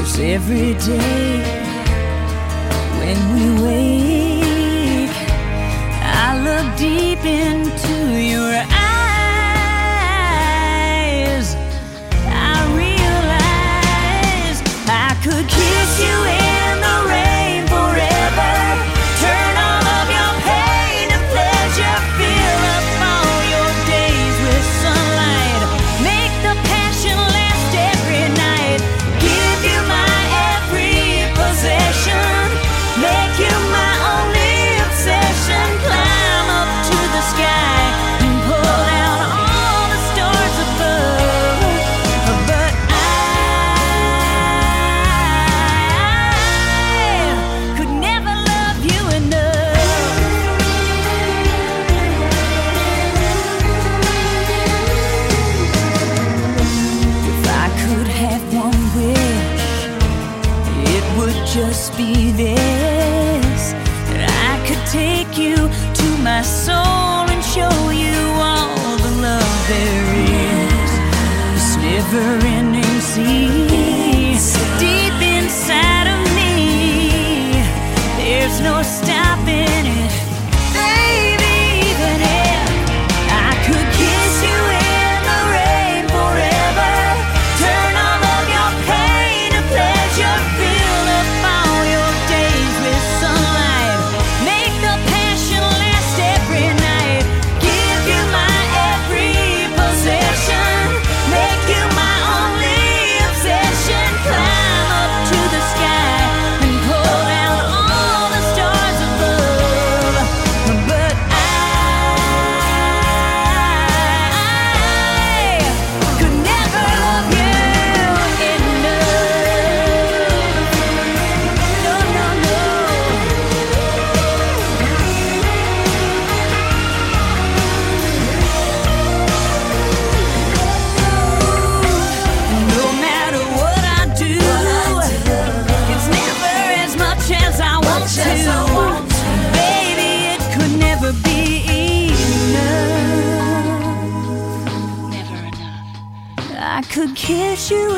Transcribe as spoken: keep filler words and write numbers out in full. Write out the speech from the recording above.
Every day when we wake, I look deep into your eyes. I realize I could kiss you in the rain forever, turn all of your pain to pleasure, fill up all your days with sunlight, make the passion last every night, give you my make you my only obsession, climb up to the sky and pull out all the stars above. But I could never love you enough. If I could have one wish, it would just be this, that I could take you to my soul and show you all the love there is. This never-ending sea, deep inside of me, there's no stopping it, baby. Even if I could kiss you in the rain forever, turn all of your pain to pleasure, fill up all your days with sunlight, make the passion last every night, give you my every possession, make you my only obsession, climb up to the sky and pull out all the stars above. But I could never love you enough. No, no, no. No matter what I do, it's never as much as I want to. Baby, it could never be enough. Never enough. I could kiss you